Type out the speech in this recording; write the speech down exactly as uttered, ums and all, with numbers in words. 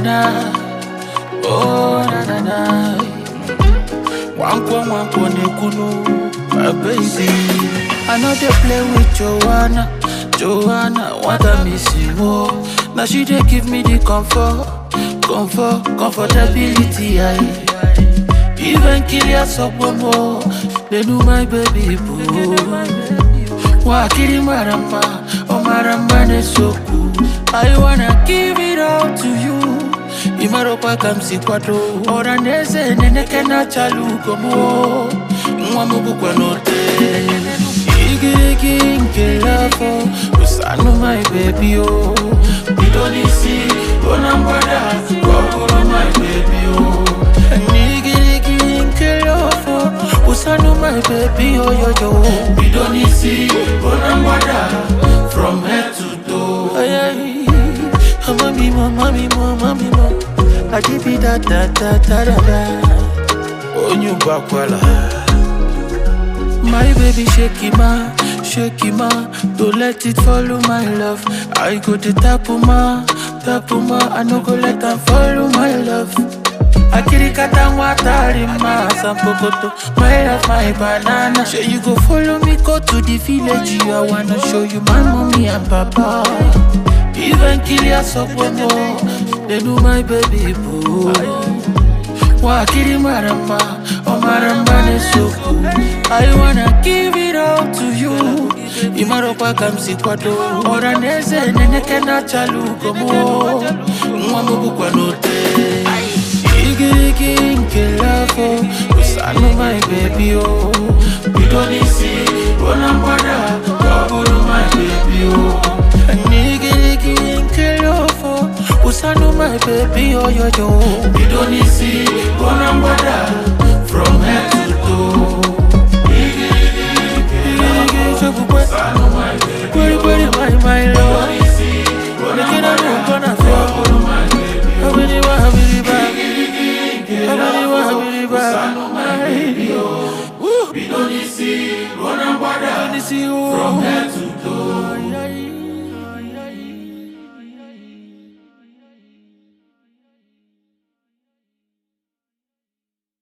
na, oh na na na. Wankwa wankwa nekunu, my baby. I know they play with Joanna, Joanna, what I miss you more. Now she dey give me the comfort, comfort, comfortability. I even kill ya someone more. They do my baby boo. Wakiri marama, oh marama ne soku. I wanna give it all to you. Imaropa kamsi kwato, ora neze nene kena chalu komo. Mwamubu kwa note. Igirigi nke lafo, usanu my baby oh. Bidonisi, onambada, wakuro my baby oh. Igirigi nke lafo, usanu my baby oh yo yo. Bidonisi, onambada, from head to toe. Ay ay, mami mo, mami mo, mami mo. I give you that da da da da da. Onyu bakwala. My baby shake it ma, shake it ma. Don't let it follow my love. I go to tapuma, tapuma. I no go let them follow my love. Akiri kata watari ma, sampokoto. My love, my banana. Sure you go follow me, go to the village. You I wanna show you my mommy and papa. Even kill ya someone more. They do my baby boo. Wakiri marama, oh marama ne soku. I wanna give it all to you. Imaropa kamsi kwato, ora neze nene kena chalu komo. Mwamubu kwa note. Igirigi nke lafo, usanu my baby oh. Bidonisi, onambada, wakuru my baby oh. Igirigi nke lafo, usanu my baby oh yo yo. Bidonisi, onambada, from head to toe. Query, query, my, my love. Making a move on a floor. I really want to be back. I really want to be back. We don't see, run and water. From head to toe.